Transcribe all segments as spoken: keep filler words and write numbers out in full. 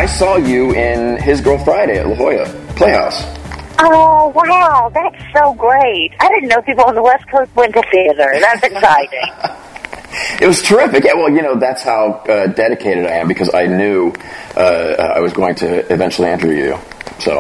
I saw you in His Girl Friday at La Jolla Playhouse. Oh, wow, that's so great. I didn't know people on the West Coast went to theater. That's exciting. It was terrific. Yeah, well, you know, that's how uh, dedicated I am, because I knew uh, I was going to eventually interview you. So.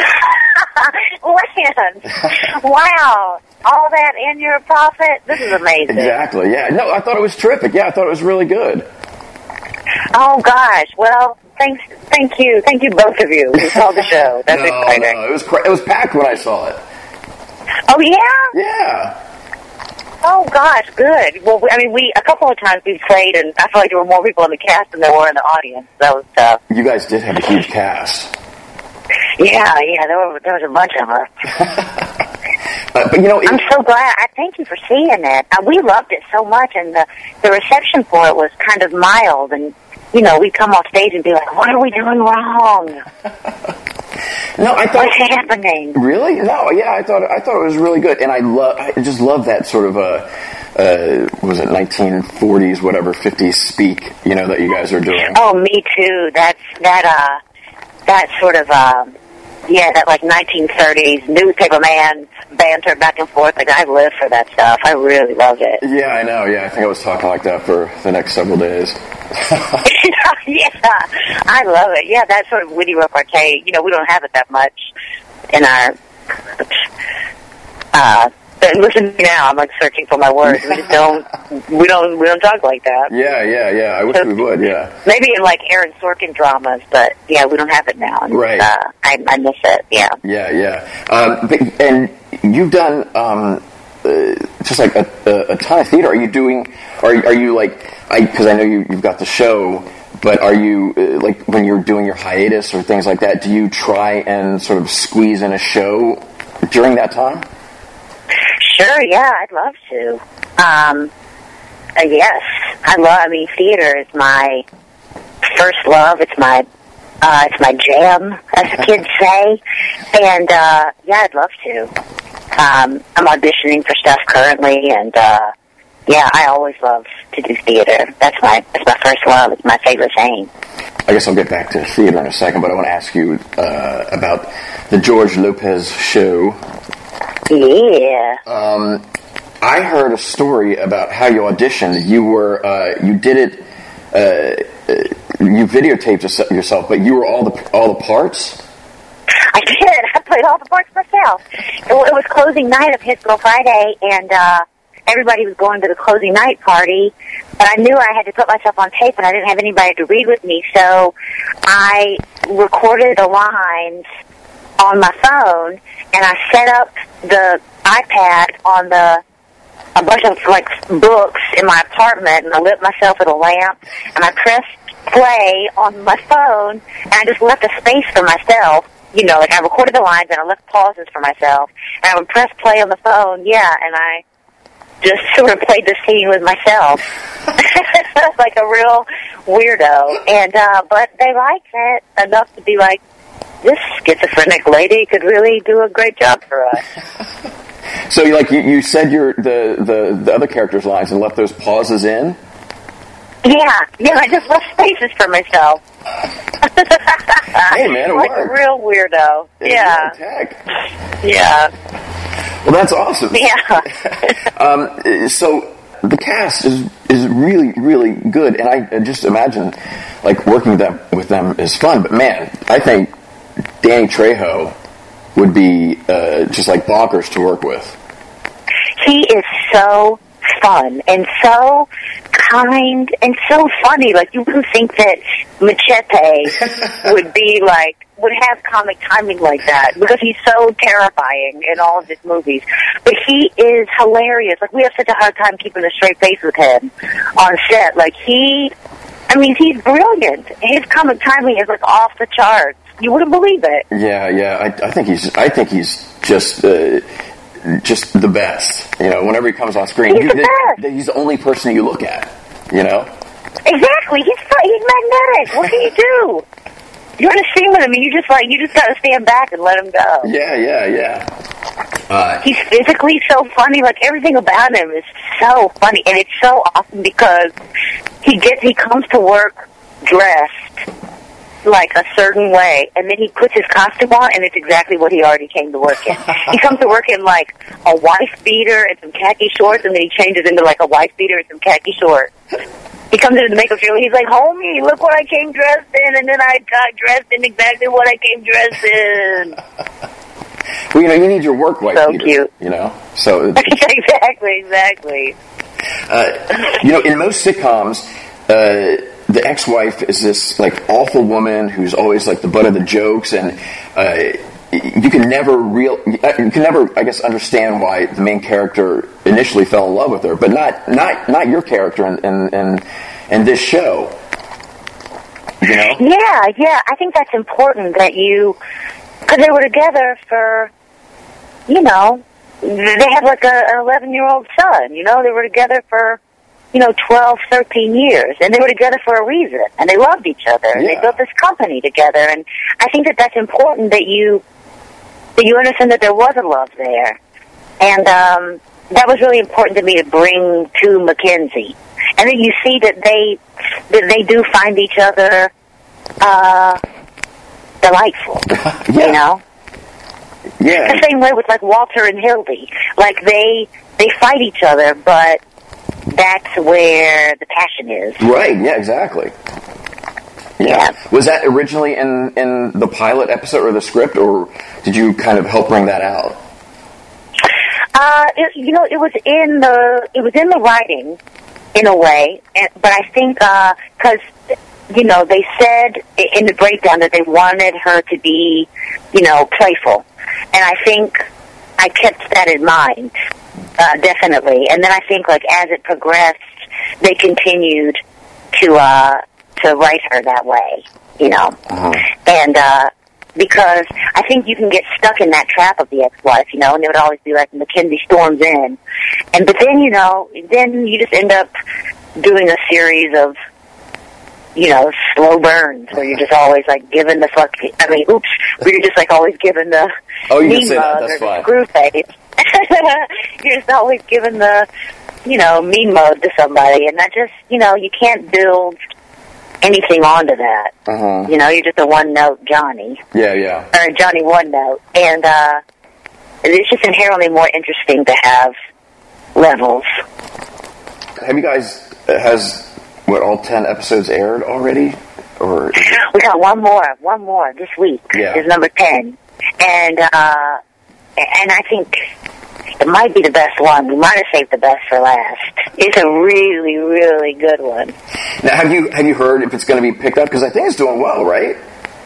Lance, wow. All that and you're a prophet? This is amazing. Exactly, yeah. No, I thought it was terrific. Yeah, I thought it was really good. Oh, gosh. Well, thanks, thank you. Thank you, both of you, who saw the show. That's no, exciting. No, it was, cra- it was packed when I saw it. Oh, yeah? Yeah. Oh, gosh, good. Well, I mean, we a couple of times we played, and I feel like there were more people in the cast than there were in the audience. That was tough. You guys did have a huge cast. Yeah, yeah, there, were, there was a bunch of us. Uh, but you know, it, I'm so glad. I thank you for seeing it. Uh, we loved it so much, and the the reception for it was kind of mild. And you know, we'd come off stage and be like, "What are we doing wrong? No, I thought what's happening?" Really? No, yeah, I thought I thought it was really good, and I love. I just love that sort of a. Uh, what was it nineteen forties, whatever, fifties speak? You know that you guys are doing. Oh, me too. That's that. Uh, that sort of. Um, Yeah, that like nineteen thirties newspaper man banter back and forth. Like, I live for that stuff. I really love it. Yeah, I know. Yeah, I think I was talking like that for the next several days. Yeah, I love it. Yeah, that sort of witty repartee. You know, we don't have it that much in our. Uh, but listen to me now. I'm like searching for my words. We just don't. We don't. We don't talk like that. Yeah, yeah, yeah. I wish so, we would. Yeah. Maybe in like Aaron Sorkin dramas, but yeah, we don't have it now. And, right. Uh, I, I miss it. Yeah. Yeah, yeah. Um, but, and you've done um, uh, just like a, a, a ton of theater. Are you doing? Are are you like? I because I know you, you've got the show. But are you, uh, like, when you're doing your hiatus or things like that, do you try and sort of squeeze in a show during that time? Sure, yeah, I'd love to. Um, uh, yes, I love, I mean, theater is my first love. It's my, uh, it's my jam, as the kids say. And, uh, yeah, I'd love to. Um, I'm auditioning for stuff currently, and, uh, yeah, I always love to do theater. That's my, that's my first love. It's my favorite thing. I guess I'll get back to theater in a second, but I want to ask you, uh, about the George Lopez show. Yeah. Um, I heard a story about how you auditioned. You were, uh, you did it, uh, you videotaped yourself, but you were all the all the parts? I did. I played all the parts myself. It, it was closing night of His Girl Friday, and uh, everybody was going to the closing night party, but I knew I had to put myself on tape, and I didn't have anybody to read with me, so I recorded the lines on my phone, and I set up the iPad on the a bunch of like books in my apartment, and I lit myself with a lamp, and I pressed play on my phone, and I just left a space for myself. You know, like I recorded the lines, and I left pauses for myself, and I would press play on the phone, yeah, and I just sort of played the scene with myself, like a real weirdo. And uh, but they liked it enough to be like, this schizophrenic lady could really do a great job for us. So, like, you, you said your the, the, the other characters' lines and left those pauses in? Yeah, yeah, I just left spaces for myself. Hey, man, it like worked. a real weirdo. It yeah. Heck. Yeah. Well, that's awesome. Yeah. um, so, the cast is is really, really good, and I just imagine, like, working with them, with them is fun, but man, I think Danny Trejo would be uh, just like bonkers to work with. He is so fun and so kind and so funny. Like, you wouldn't think that Machete would be like, would have comic timing like that, because he's so terrifying in all of his movies. But he is hilarious. Like, we have such a hard time keeping a straight face with him on set. Like, he, I mean, he's brilliant. His comic timing is like off the charts. You wouldn't believe it. Yeah, yeah. I, I think he's. I think he's just, uh, just the best. You know, whenever he comes on screen, he's he, the best. He's the only person you look at. You know. Exactly. He's he's magnetic. What can you do? You want to sing with him, and you just like you just got to stand back and let him go. Yeah, yeah, yeah. Uh, he's physically so funny. Like, everything about him is so funny, and it's so awesome because he gets he comes to work dressed like a certain way, and then he puts his costume on, and it's exactly what he already came to work in. He comes to work in like a wife beater and some khaki shorts, and then he changes into like a wife beater and some khaki shorts. He comes into the makeup studio, he's like, homie, look what I came dressed in, and then I got dressed in exactly what I came dressed in. Well, you know, you need your work wife So beater, cute. you know? So it's, exactly, exactly. Uh, you know, in most sitcoms, uh, the ex-wife is this like awful woman who's always like the butt of the jokes, and uh, you can never real you can never, I guess, understand why the main character initially fell in love with her, but not not not your character in in in, in this show. You know? Yeah, yeah. I think that's important that you, because they were together for, you know, they had like a, an eleven-year-old son. You know, they were together for, you know, twelve, thirteen years, and they were together for a reason, and they loved each other, and Yeah. they built this company together, and I think that that's important that you that you understand that there was a love there, and um, that was really important to me to bring to Mackenzie, and then you see that they that they do find each other uh, delightful, Yeah. you know. Yeah. The same way with like Walter and Hildy, like they they fight each other, but that's where the passion is. Right, yeah, exactly. Yeah. Yeah. Was that originally in, in the pilot episode or the script, or did you kind of help bring that out? Uh, it, you know, it was in the it was in the writing, in a way, and, but I think because you know they said in the breakdown that they wanted her to be, you know, playful, and I think I kept that in mind. Uh, definitely, and then I think like as it progressed, they continued to uh, to write her that way, you know, Uh-huh. and uh, because I think you can get stuck in that trap of the ex-wife, you know, and it would always be like Mackenzie storms in, and but then you know, then you just end up doing a series of, you know, slow burns where you're just always like giving the fuck. I mean, oops, where you're just like always giving the Oh, you can mean say that. mug That's or the fine. screw face. You're just always giving the, you know, mean mug to somebody, and that just, you know, you can't build anything onto that. Uh-huh. You know, you're just a one-note Johnny, Yeah, yeah. or Johnny one-note, and uh, it's just inherently more interesting to have levels. Have you guys, has, what, all ten episodes aired already? Or is it- We got one more, one more this week. Yeah. Is number ten, and uh, and I think it might be the best one. We might have saved the best for last. It's a really, really good one. Now, have you have you heard if it's going to be picked up? Because I think it's doing well, right?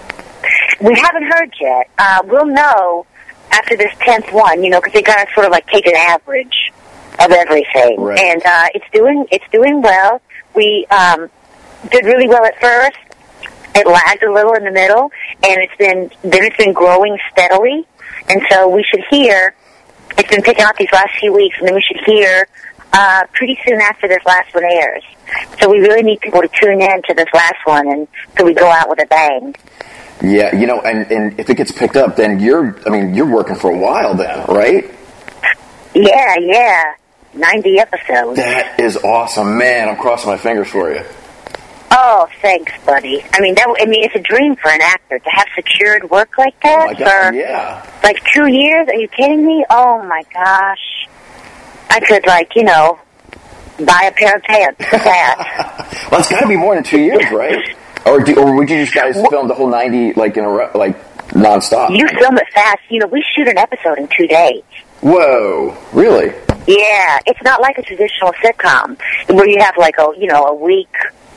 We haven't heard yet. Uh, we'll know after this tenth one, you know, because they got to sort of like take an average of everything, Right. and uh, it's doing it's doing well. We um, did really well at first. It lagged a little in the middle, and it's been then it's been growing steadily, and so we should hear. It's been picking up these last few weeks, and then we should hear uh, pretty soon after this last one airs. So we really need people to tune in to this last one, and so we go out with a bang. Yeah, you know, and, and if it gets picked up, then you're, I mean, you're working for a while then, right? Yeah, yeah, ninety episodes. That is awesome. Man, I'm crossing my fingers for you. Oh, thanks, buddy. I mean, that. I mean, it's a dream for an actor to have secured work like Oh that my God, for yeah. like two years. Are you kidding me? Oh my gosh, I could like you know buy a pair of pants for that. Well, it's got to be more than two years, right? Or do, or would you just guys film the whole ninety like in a ro- like nonstop? You film it fast. You know, we shoot an episode in two days. Whoa, really? Yeah, it's not like a traditional sitcom where you have like a you know a week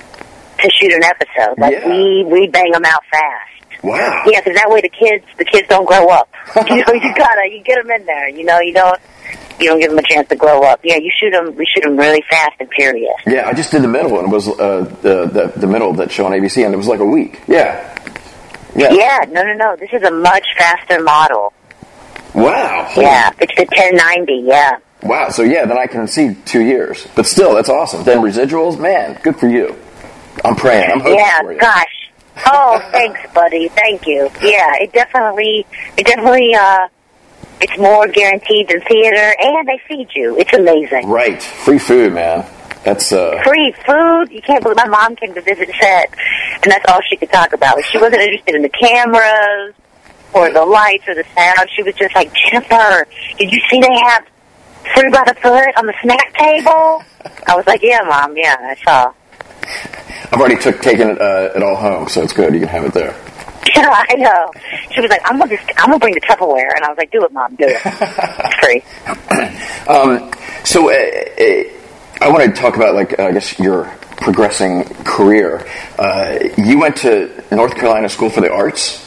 to shoot an episode. Like Yeah. we we bang them out fast. Wow. Yeah, because that way the kids the kids don't grow up. You know, you gotta you get them in there. You know, you don't you don't give them a chance to grow up. Yeah, you shoot them. We shoot them really fast and furious. Yeah, I just did the middle, and it was uh, the, the the middle of that show on A B C, and it was like a week. Yeah. Yeah. Yeah, no, no, no. This is a much faster model. Wow. Holy- Yeah, it's the ten ninety. Yeah. Wow. So yeah, then I can see two years, but still, that's awesome. Then residuals, man, good for you. I'm praying. I'm hoping Yeah, for you. gosh. Oh, thanks, buddy. Thank you. Yeah, it definitely, it definitely, uh, it's more guaranteed than theater, and they feed you. It's amazing. Right. Free food, man. That's uh... free food. You can't believe my mom came to visit set, and that's all she could talk about. She wasn't interested in the cameras or the lights or the sound. She was just like, Jennifer, did you see they have free by the foot on the snack table? I was like, yeah, Mom, yeah, I saw. I've already took taken it, uh, it all home, so it's good. You can have it there. Yeah, I know. She was like, I'm gonna just, I'm gonna bring the Tupperware, and I was like, do it, Mom, do it. It's free. um, so uh, uh, I want to talk about, like, uh, I guess your progressing career. Uh, you went to North Carolina School for the Arts.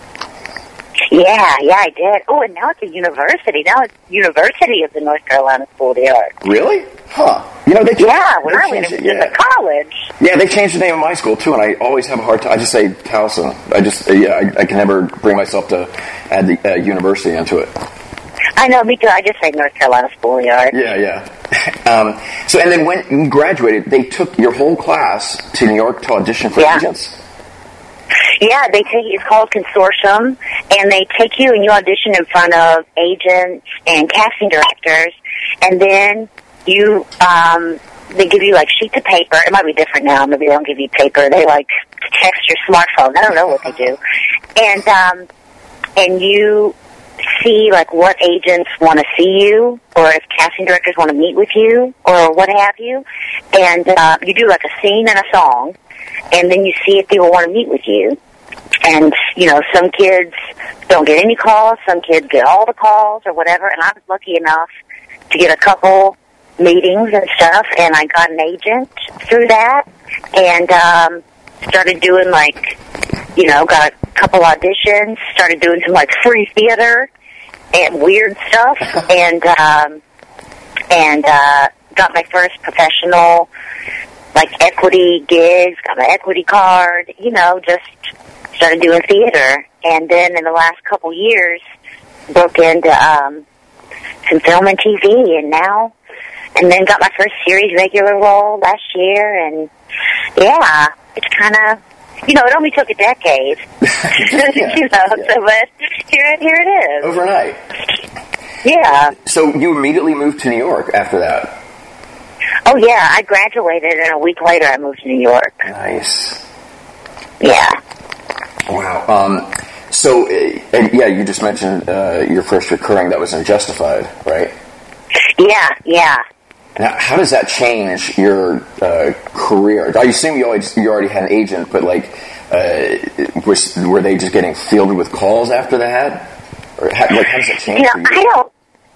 Yeah, yeah, I did. Oh, and now it's a university. Now it's University of the North Carolina School of the Arts. Really? Huh. You know, they changed, yeah, when they I went, it was yeah. in the college. Yeah, they changed the name of my school, too, and I always have a hard time. I just say Towson. I just, uh, yeah, I, I can never bring myself to add the uh, university into it. I know, me too. I just say North Carolina School of the Arts. Yeah, yeah. um, so, and then when you graduated, they took your whole class to New York to audition for yeah. agents? Yeah, they take it's called Consortium, and they take you and you audition in front of agents and casting directors, and then you um, they give you like sheets of paper. It might be different now. Maybe they don't give you paper. They like text your smartphone. I don't know what they do, and um, and you see like what agents want to see you, or if casting directors want to meet with you, or what have you, and uh, you do like a scene and a song. And then you see if people want to meet with you. And, you know, some kids don't get any calls. Some kids get all the calls or whatever. And I was lucky enough to get a couple meetings and stuff. And I got an agent through that. And um, started doing, like, you know, got a couple auditions. Started doing some, like, free theater and weird stuff. and, um, and uh, got my first professional like equity gigs, got my equity card, you know, just started doing theater. And then in the last couple years, broke into um, some film and T V, and now, and then got my first series regular role last year, and yeah, it's kind of, you know, it only took a decade, yeah, you know, yeah. so, but here, here it is. Overnight. Yeah. So you immediately moved to New York after that? Oh, yeah, I graduated, and a week later I moved to New York. Nice. Yeah. Wow. Um, so, uh, and yeah, you just mentioned uh, your first recurring that was in Justified, right? Yeah, yeah. Now, how does that change your uh, career? I assume you always you already had an agent, but like, uh, was, were they just getting fielded with calls after that? Or how, like, how does that change you know, for you? I don't.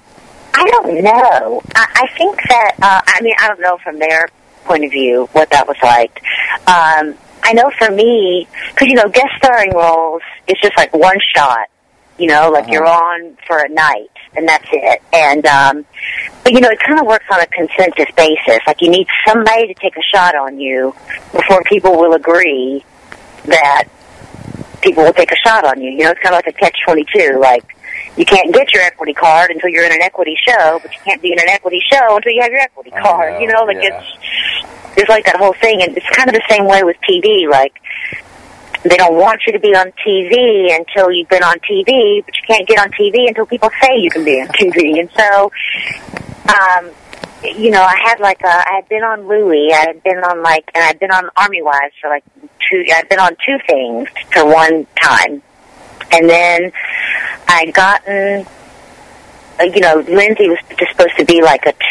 I don't know. I, I think that, uh, I mean, I don't know from their point of view what that was like. Um, I know for me, because, you know, guest starring roles, it's just like one shot, you know, like uh-huh. you're on for a night, and that's it. And, um, but, you know, it kind of works on a consensus basis. Like, you need somebody to take a shot on you before people will agree that people will take a shot on you. You know, it's kind of like a catch twenty-two, like, you can't get your equity card until you're in an equity show, but you can't be in an equity show until you have your equity card. Know, you know, like yeah. it's it's like that whole thing, and it's kind of the same way with T V. Like, they don't want you to be on T V until you've been on T V, but you can't get on T V until people say you can be on T V. And so, um, you know, I had like a, I had been on Louie, I had been on like, and I'd been on Army Wives for like two. I'd been on two things for one time. And then I'd gotten, uh, you know, Lindsay was just supposed to be like a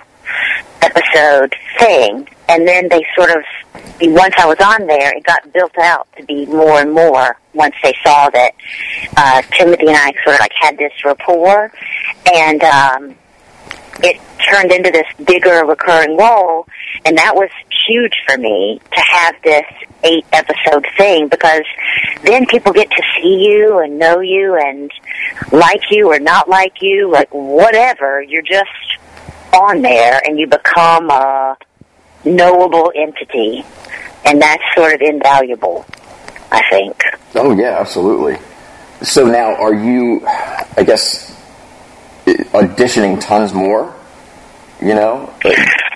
two-episode thing. And then they sort of, once I was on there, it got built out to be more and more once they saw that uh, Timothy and I sort of like had this rapport. And um, it turned into this bigger recurring role. And that was huge for me to have this eight episode thing, because then people get to see you and know you and like you or not like you, like whatever. You're just on there and you become a knowable entity, and that's sort of invaluable, I think. Oh yeah, absolutely. So now, are you, I guess, auditioning tons more? You know? Like,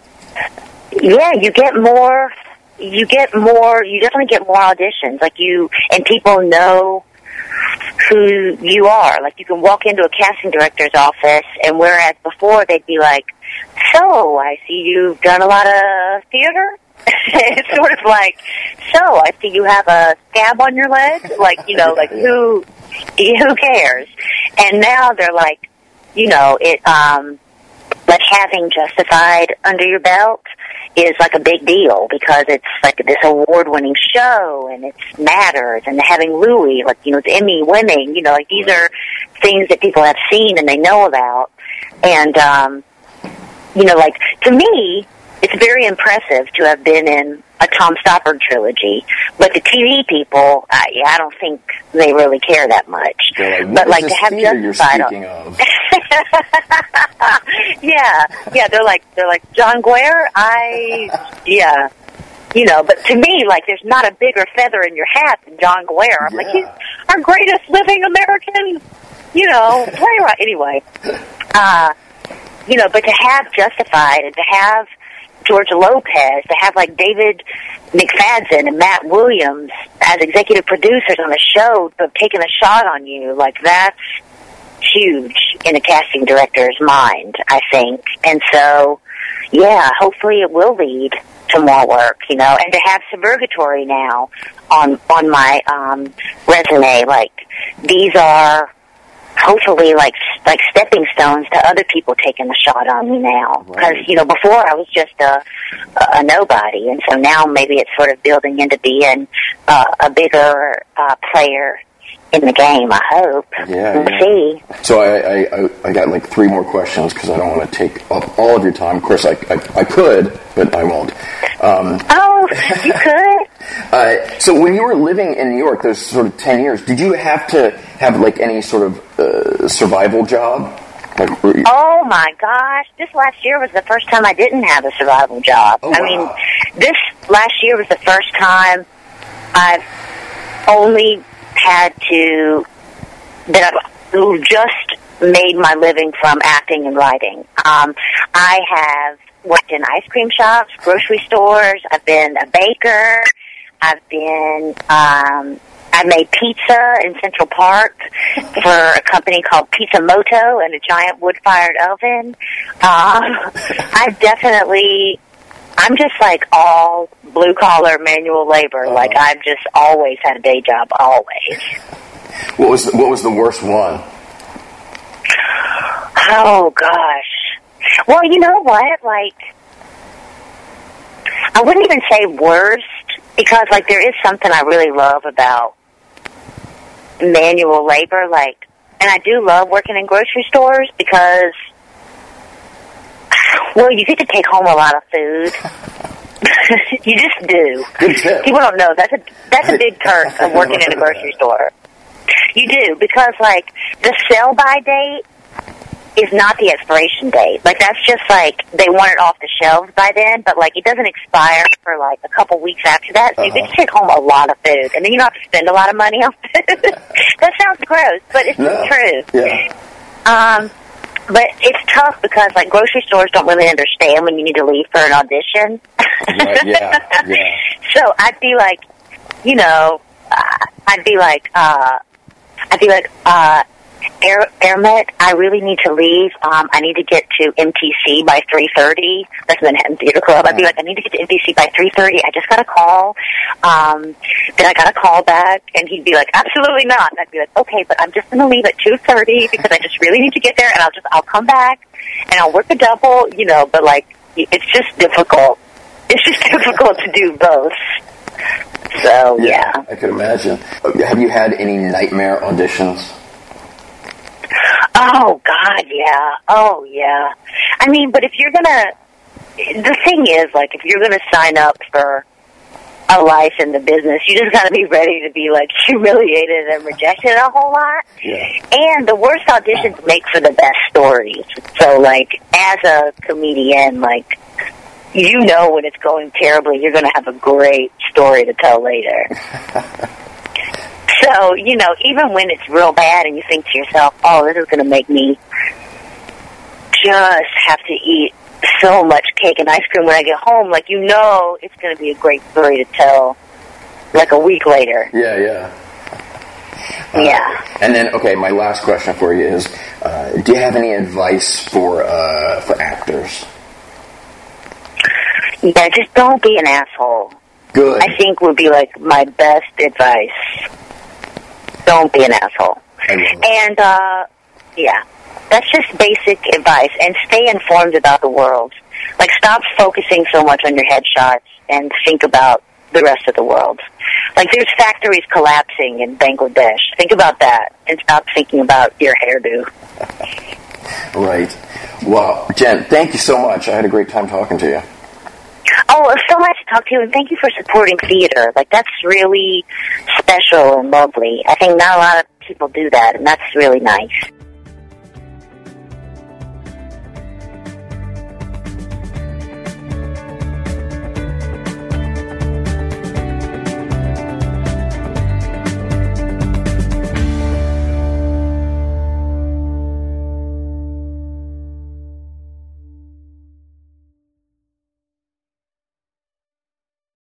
yeah, you get more, you get more, you definitely get more auditions. Like you, and people know who you are. Like you can walk into a casting director's office, and whereas before they'd be like, so I see you've done a lot of theater. It's sort of like, so I see you have a scab on your leg. Like, you know, like who, who cares? And now they're like, you know, it, um, like having Justified under your belt is like a big deal because it's like this award-winning show and it matters, and having Louis, like, you know, it's Emmy-winning, you know, like these are things that people have seen and they know about. And, um, you know, like, to me, it's very impressive to have been in a Tom Stoppard trilogy, but the T V people, I, I don't think they really care that much. Like, but like to have Justified, you're speaking of? yeah, yeah. They're like they're like John Guare. I yeah, you know. But to me, like, there's not a bigger feather in your hat than John Guare. I'm yeah. like, he's our greatest living American, you know, playwright. Anyway, uh, you know, but to have Justified and to have George Lopez, to have like David McFadden and Matt Williams as executive producers on the show, but taking a shot on you, like that's huge in a casting director's mind, I think. And so, yeah, hopefully it will lead to more work, you know, and to have Suburgatory now on on my um, resume, like these are hopefully like like stepping stones to other people taking a shot on me now. Because, right. you know, before I was just a, a, a nobody, and so now maybe it's sort of building into being uh, a bigger uh, player in the game, I hope. Yeah, we'll yeah. see. So I, I, I got like three more questions because I don't want to take up all of your time. Of course, I, I, I could, but I won't. Um, oh, you could? uh, so when you were living in New York, those sort of ten years, did you have to have like any sort of uh, survival job? Like, you... Oh my gosh, this last year was the first time I didn't have a survival job. Oh, I wow. mean, this last year was the first time I've only had to, that I've just made my living from acting and writing. Um, I have worked in ice cream shops, grocery stores, I've been a baker, I've been, um, I made pizza in Central Park for a company called Pizza Moto in a giant wood-fired oven. Um, I've definitely, I'm just like all blue-collar manual labor. Uh-huh. Like I've just always had a day job, always. What was the, what was the worst one? Oh gosh. Well, you know what? Like, I wouldn't even say worst because like there is something I really love about manual labor. Like, and I do love working in grocery stores because, well, you get to take home a lot of food. You just do. Good tip. People don't know. That's a that's a big perk of working in a grocery store. You do, because like the sell by date is not the expiration date. Like that's just like they want it off the shelves by then, but like it doesn't expire for like a couple weeks after that. So uh-huh. you get to take home a lot of food, and then you don't have to spend a lot of money on food. That sounds gross, but it's no. true. Yeah. Um. But it's tough because, like, grocery stores don't really understand when you need to leave for an audition. Right, yeah, yeah. So I'd be like, you know, uh, I'd be like, uh, I'd be like, uh, Air, Airmet, I really need to leave. Um, I need to get to M T C by three thirty. That's Manhattan Theater Club. I'd be like, I need to get to M T C by three thirty. I just got a call. Um, then I got a call back, and he'd be like, absolutely not. And I'd be like, okay, but I'm just going to leave at two thirty because I just really need to get there, and I'll just, I'll come back, and I'll work a double, you know, but, like, it's just difficult. It's just difficult to do both. So, yeah. yeah. I could imagine. Have you had any nightmare auditions? Oh, God, yeah. Oh, yeah. I mean, but if you're going to, the thing is, like, if you're going to sign up for a life in the business, you just got to be ready to be, like, humiliated and rejected a whole lot. Yeah. And the worst auditions make for the best stories. So, like, as a comedian, like, you know when it's going terribly, you're going to have a great story to tell later. So, you know, even when it's real bad and you think to yourself, oh, this is going to make me just have to eat so much cake and ice cream when I get home, like, you know it's going to be a great story to tell, like, a week later. Yeah, yeah. Uh, yeah. And then, okay, my last question for you is, uh, do you have any advice for uh, for actors? Yeah, just don't be an asshole. Good. I think would be like my best advice. Don't be an asshole. And, uh, yeah, that's just basic advice. And stay informed about the world. Like, stop focusing so much on your headshots and think about the rest of the world. Like, there's factories collapsing in Bangladesh. Think about that and stop thinking about your hairdo. Right. Well, Jen, thank you so much. I had a great time talking to you. Oh, it was so nice to talk to you, and thank you for supporting theater. Like, that's really special and lovely. I think not a lot of people do that, and that's really nice.